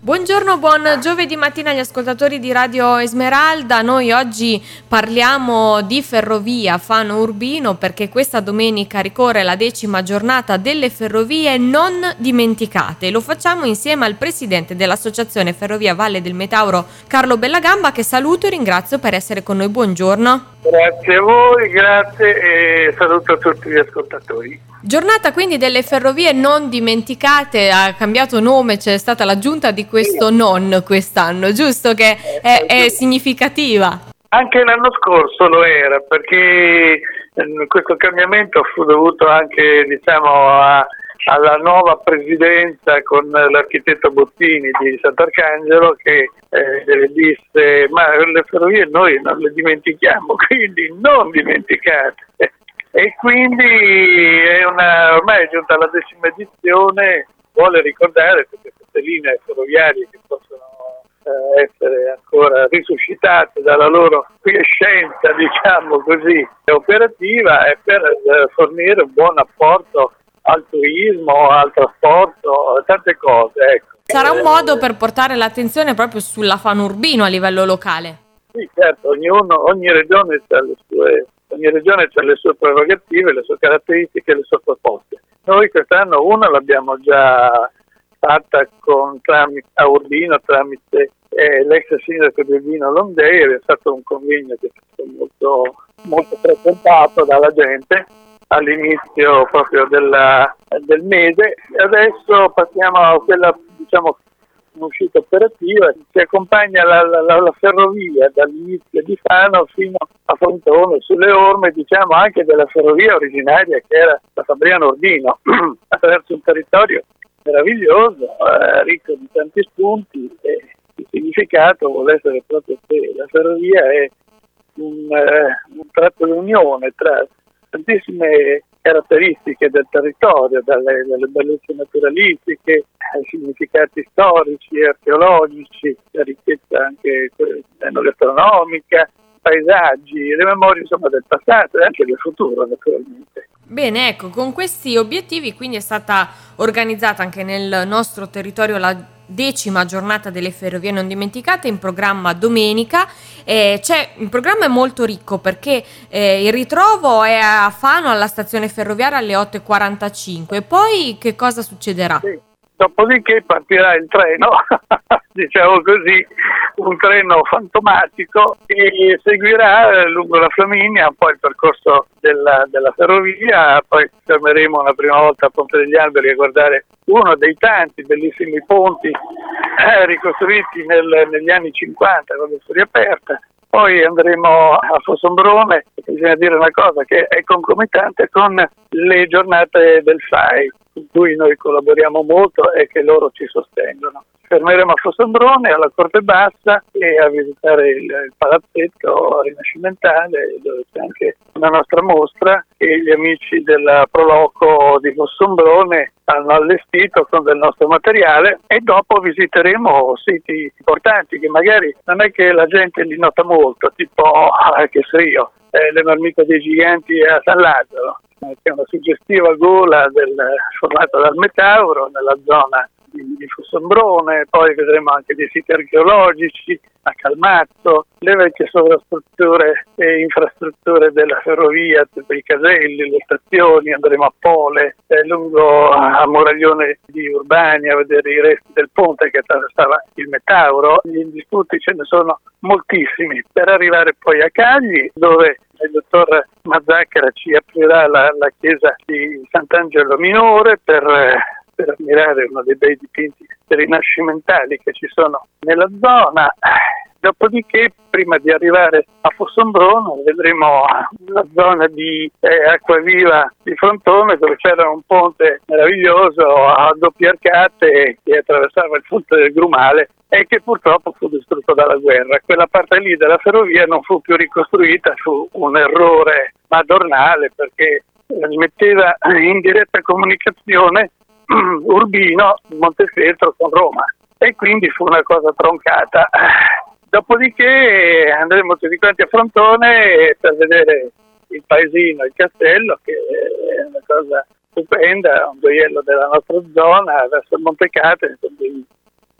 Buongiorno, buon giovedì mattina agli ascoltatori di Radio Esmeralda. Noi oggi parliamo di ferrovia Fano Urbino perché questa domenica ricorre la 10ª giornata delle ferrovie non dimenticate. Lo facciamo insieme al presidente dell'Associazione Ferrovia Valle del Metauro, Carlo Bellagamba, che saluto e ringrazio per essere con noi. Buongiorno. Grazie a voi, grazie e saluto a tutti gli ascoltatori. Giornata quindi delle ferrovie non dimenticate, ha cambiato nome, c'è stata l'aggiunta di questo non quest'anno, giusto, che è significativa? Anche l'anno scorso lo era, perché questo cambiamento fu dovuto anche, alla nuova presidenza con l'architetto Bottini di Sant'Arcangelo che disse ma le ferrovie noi non le dimentichiamo, quindi non dimenticate. E quindi ormai è giunta la 10ª edizione, vuole ricordare tutte queste linee ferroviarie che possono essere ancora risuscitate dalla loro quiescenza, diciamo così, operativa, e per fornire un buon apporto al turismo, al trasporto, tante cose. Ecco. Sarà un modo per portare l'attenzione proprio sulla Fano Urbino a livello locale? Sì, certo, ogni regione ha le sue prerogative, le sue caratteristiche e le sue proposte. Noi quest'anno una l'abbiamo già fatta a Urbino tramite l'ex sindaco di Urbino Londei, è stato un convegno che è stato molto, molto frequentato dalla gente all'inizio proprio del mese. Adesso passiamo a quella, un'uscita operativa, si accompagna la ferrovia dall'inizio di Fano fino a Frontone, sulle orme anche della ferrovia originaria che era la Fabriano Ordino, attraverso un territorio meraviglioso, ricco di tanti spunti, e il significato vuole essere proprio che la ferrovia è un tratto di unione tra tantissime caratteristiche del territorio, dalle bellezze naturalistiche ai significati storici e archeologici, la ricchezza anche enogastronomica, paesaggi, le memorie del passato e anche del futuro naturalmente. Bene, ecco, con questi obiettivi quindi è stata organizzata anche nel nostro territorio la 10ª giornata delle ferrovie non dimenticate, in programma domenica. Il programma è molto ricco perché il ritrovo è a Fano alla stazione ferroviaria alle 8:45. Poi che cosa succederà? Sì. Dopodiché partirà il treno, diciamo così, un treno fantomatico che seguirà lungo la Flaminia, poi il percorso della ferrovia, poi fermeremo una prima volta a Ponte degli Alberi a guardare uno dei tanti bellissimi ponti ricostruiti negli anni 50 quando fu riaperta. Poi andremo a Fossombrone, bisogna dire una cosa che è concomitante con le giornate del FAI, in cui noi collaboriamo molto e che loro ci sostengono. Fermeremo a Fossombrone, alla Corte Bassa, e a visitare il palazzetto rinascimentale, dove c'è anche una nostra mostra che gli amici della Proloco di Fossombrone hanno allestito con del nostro materiale, e dopo visiteremo siti importanti che magari non è che la gente li nota molto, tipo le Marmite dei Giganti a San Lazzaro, che è una suggestiva gola formata dal Metauro nella zona di Fossombrone. Poi vedremo anche dei siti archeologici a Calmazzo, le vecchie sovrastrutture e infrastrutture della ferrovia, tipo i caselli, le stazioni. Andremo a Pole, lungo a Moraglione di Urbania a vedere i resti del ponte che attraversava il Metauro. Gli indisputi ce ne sono moltissimi, per arrivare poi a Cagli, dove il dottor Mazzacchera ci aprirà la chiesa di Sant'Angelo Minore per ammirare uno dei bei dipinti rinascimentali che ci sono nella zona. Dopodiché, prima di arrivare a Fossombrone, vedremo la zona di Acquaviva di Frontone, dove c'era un ponte meraviglioso a doppie arcate che attraversava il Fonte del Grumale e che purtroppo fu distrutto dalla guerra. Quella parte lì della ferrovia non fu più ricostruita, fu un errore madornale, perché metteva in diretta comunicazione Urbino, Montefeltro con Roma, e quindi fu una cosa troncata. Dopodiché andremo tutti quanti a Frontone per vedere il paesino, il castello, che è una cosa stupenda, un gioiello della nostra zona, verso il Montecate, con dei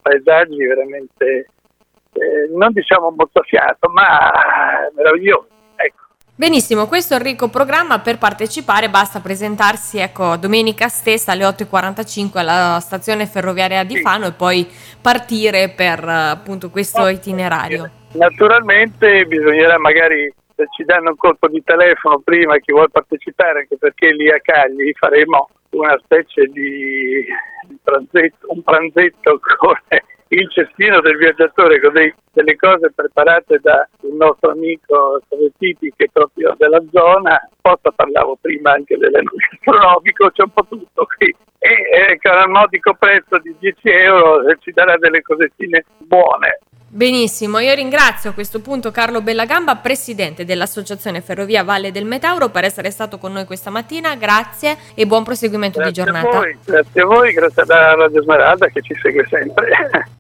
paesaggi veramente, non diciamo mozzafiato, ma meravigliosi. Ecco. Benissimo, questo è un ricco programma. Per partecipare basta presentarsi, domenica stessa alle 8:45 alla stazione ferroviaria di Fano e poi partire per appunto questo itinerario. Naturalmente bisognerà magari, se ci danno un colpo di telefono prima chi vuole partecipare, anche perché lì a Cagli faremo una specie di un pranzetto con il cestino del viaggiatore, con delle cose preparate da un nostro amico Savettiti, che è proprio della zona. Posta parlavo prima anche dell'elenco gastronomico, c'è un po' tutto qui, e con un modico prezzo di 10 euro ci darà delle cosettine buone. Benissimo, io ringrazio a questo punto Carlo Bellagamba, presidente dell'Associazione Ferrovia Valle del Metauro, per essere stato con noi questa mattina. Grazie e buon proseguimento di giornata. Grazie a voi, grazie alla Radio Esmeralda che ci segue sempre.